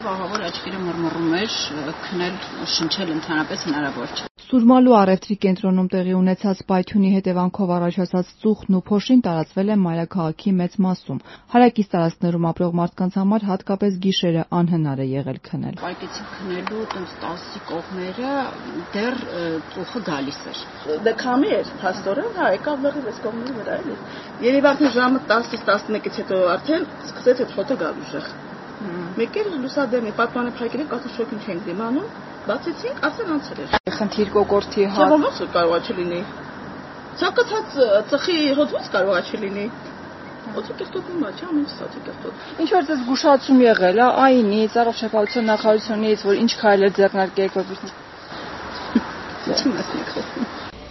Ահավոր աչքերը մռմռում էր, քնել, շնչել ընդհանրապես հնարավոր չէ։ Սուրմալու առևտրի կենտրոնում տեղի ունեցած պայթյունի հետևանքով առաջացած ծուխն ու փոշին տարածվել է մայրաքաղաքի մեծ մասում։ Հարակից տարածքներում ապրող մարդկանց համար հատկապես գիշերը անհնար է եղել քնել։ Պայթեցի քնելու տենց 10-ի կողմերը դեռ ծուխը գալիս էր։ Դե քամի էր, փաստորեն, հա, եկավ լրիվ այս կողմերի վրա էլի։ Երևի արդեն ժամը 10-ից 11-ից հետո արդեն սկսեց այդ ֆոտո գալ ուժեղ։ Մեկ էլ լուսադեմի պատմանը փակել ենք, ասում շոկին չենք դիմանում, բացեցինք, ասեն անցել էր։ Խնդիր կոկորտի հատ։ Ո՞նց կարողա չլինի։ Ցանկացած ծխի հոդված կարողա չլինի։ Օծիկեստոտում է, չա՞, ինչ օծիկեստոտ։ Ինչ որ ձեզ զգուշացում եղել, այնից, առողջ շփոթության նախարարությունից, որ ինչ քայլեր ձեռնարկեք, որպեսզի չմասնեք խոսում։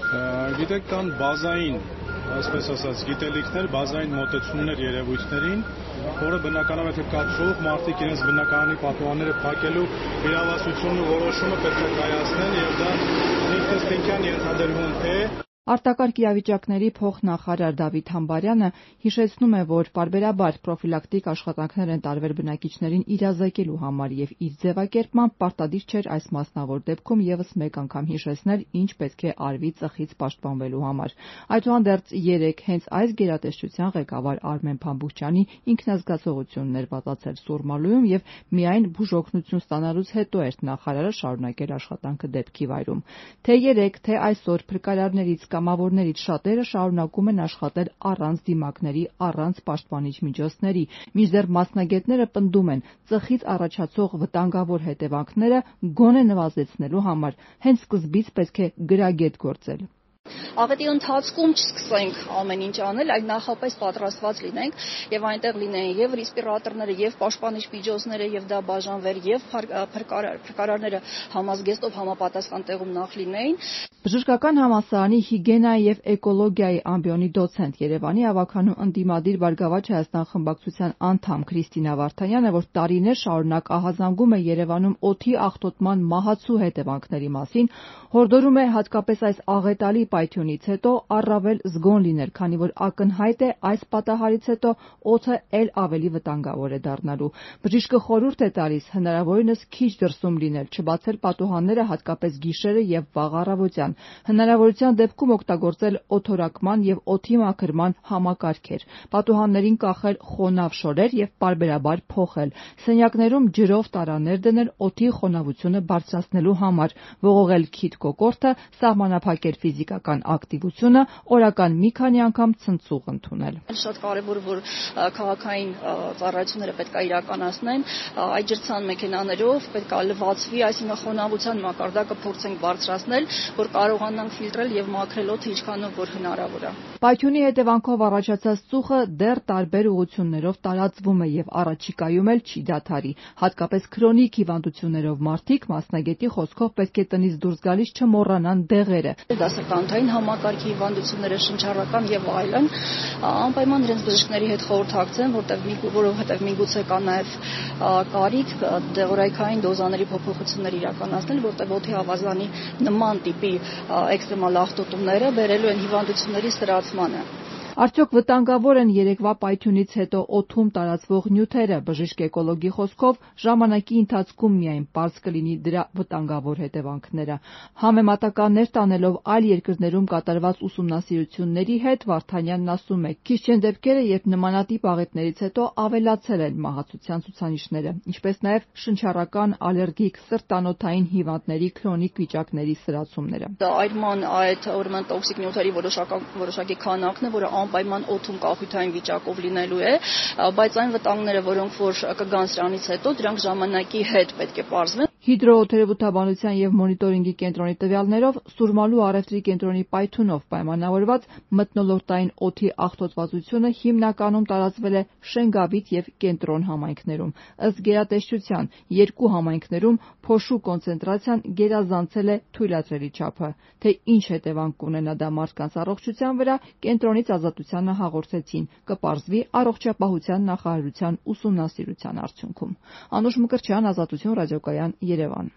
Գիտեք, կան բազային, այսպես ասած, գիտելիքներ, բազային մոտեցումներ երևույթներին, որը բնականաբար եթե կա ծուխ, մարդիկ իրենց բնակարանի պատուհանները փակելու իրավասությունն ու որոշումը պետք է կայացնեն եւ դա ինքնըստինքյան ենթադրվում է։ Արտակարգ իրավիճակների փոխնախարար Դավիթ Համբարյանը հիշեցնում է, որ պարբերաբար պրոֆիլակտիկ աշխատանքներ են տարվել բնակիչներին իրազեկելու համար եւ իր ձևակերպմամբ պարտադիր չէր այս մասնավոր դեպքում եւս մեկ անգամ հիշեցնել, ինչ պետք է արվի ծխից պաշտպանվելու համար։ Այդուհանդերձ երեկ հենց այս գերատեսչության ղեկավար Արմեն Փամբուխչյանի ինքնազգացողությունն էր բացացել Սուրմալուում եւ միայն բուժօգնություն ստանալուց հետո էր նախարարը շարունակել աշխատանքը դեպքի վայրում։ Թե երեկ, թե այսօր փրկարարներից կամավորներից շատերը շարունակում են աշխատել առանց դիմակների, առանց պաշտպանիչ միջոցների, մինչդեռ մասնագետները պնդում են, ծխից առաջացող վտանգավոր հետևանքները գոնե նվազեցնելու համար հենց սկզբից պետք է գրագետ գործել։ Աղետի ընթացքում չսկսենք ամեն ինչ անել, այլ նախապես պատրաստված լինենք եւ այնտեղ լինեն եւ ռեսպիրատորները, եւ պաշտպանիչ միջոցները, եւ դա բաժանվեր, եւ փրկարարները համազգեստով համապատասխան տեղում նախ լինեին։ Բժշկական համալսարանի հիգիենայի եւ էկոլոգիայի ամբիոնի դոցենտ Երևանի ավագանու ընդդիմադիր Բարգավաճ Հայաստան խմբակցության անդամ Քրիստինա Վարդանյանը, որ տարիներ շարունակ ահազանգում է Երևանում օդի աղտոտման մահացու հետևանքների մասին, հորդորում է հատկապես այս աղետալի պայթյունից հետո առավել զգոն լինել, քանի որ ակնհայտ է այս պատահարից հետո օդը ել ավելի վտանգավոր է դառնալու։ Բժիշկը խորհուրդ է տալիս հնարավորինս քիչ դրսում լինել, չբացել պատուհանները հատկապես գիշերը եւ վաղ առավոտյան, հնարավորության դեպքում օգտագործել օդորակման եւ օդի մաքրման համակարգեր, պատուհաններին կախել խոնավ շորեր եւ պարբերաբար փոխել, սենյակներում ջրով տարաներ դնել օդի խոնավությունը բարձրացնելու համար, ողողել քիթ կոկորդը, սահմանափակել ֆիզիկական ակտիվությունը, օրական մի քանի անգամ ցնցուղ ընդունել։ Շատ կարևոր է, որ քաղաքային ծառայությունները պետք է իրականացնեն, այդ ջրցան մեքենաներով պետք է լվացվի, այսինքն խոնավության մակարդակը փորձենք բարձրացնել, որ կարողանանք ֆիլտրել եւ մաքրել օդը ինչքանով որ հնարավոր է։ Պայթյունի հետևանքով առաջացած ծուխը դեռ տարբեր ուղղություններով տարածվում է եւ առաջիկայում էլ չի դադարի, հատկապես քրոնիկ հիվանդություններով մարդիկ մասնագետի խոսքով պետք է տնից դուրս գալիս չմոռանան դեղերը։ Դասական համակարգի հիվանդությունները, շնչառական եւ այլն, անպայման իրենց բժիշկների հետ խորհրդակցեն, որովհետեւ միգուցե կա նաեւ կարիք դեղորայքային դոզաների փոփոխություններ իրականացնել, որտեղ օդի ավազանի նման տիպի էքստրեմալ աղտոտումները բերելու են հիվանդությունների ստրացմանը։ Արդյոք վտանգավոր են երեկվա պայթյունից հետո օդում տարածվող նյութերը։ Բժիշկ-էկոլոգի խոսքով ժամանակի ընթացքում միայն պարզ կլինի դրա վտանգավոր հետևանքները։ Համեմատականներ տանելով այլ երկրներում կատարված ուսումնասիրությունների հետ Վարդանյանն ասում է, քիչ չեն դեպքերը, երբ նմանատիպ աղետներից հետո ավելացել են մահացության ցուցանիշները, ինչպես նաև շնչառական, ալերգիկ, սրտանոթային հիվանդների քրոնիկ վիճակների սրացումները։ Այրման այդ ուրեմն տոքսիկ նյութերի որոշակի քանակն է, որը անպայման օդում կախույթային վիճակով լինելու է, բայց այն վտանգները, որոնք որ կգան սրանից հետո, դրանք ժամանակի հետ պետք է պարզվեն։ Հիդրոօթերոթաբանության եւ մոնիտորինգի կենտրոնի տվյալներով Սուրմալու առևտրի կենտրոնի պայթյունով պայմանավորված մթնոլորտային օդի աղտոտվածությունը հիմնականում տարածվել է Շենգավիթ եւ Կենտրոն համայնքներում։ Ըստ գերատեսչության, երկու համայնքներում փոշու կոնցենտրացիան գերազանցել է թույլատրելի չափը։ Թե ինչ հետևանք կունենա դա մարդկանց առողջության վրա, կենտրոնից Ազատությանը հաղորդեցին, կպարզվի առողջապահության նախարարության ուսումնասիրության արդյունքում։ Անուշ Մկրտչյան, Ազատություն ռադիոկայան, Երևան։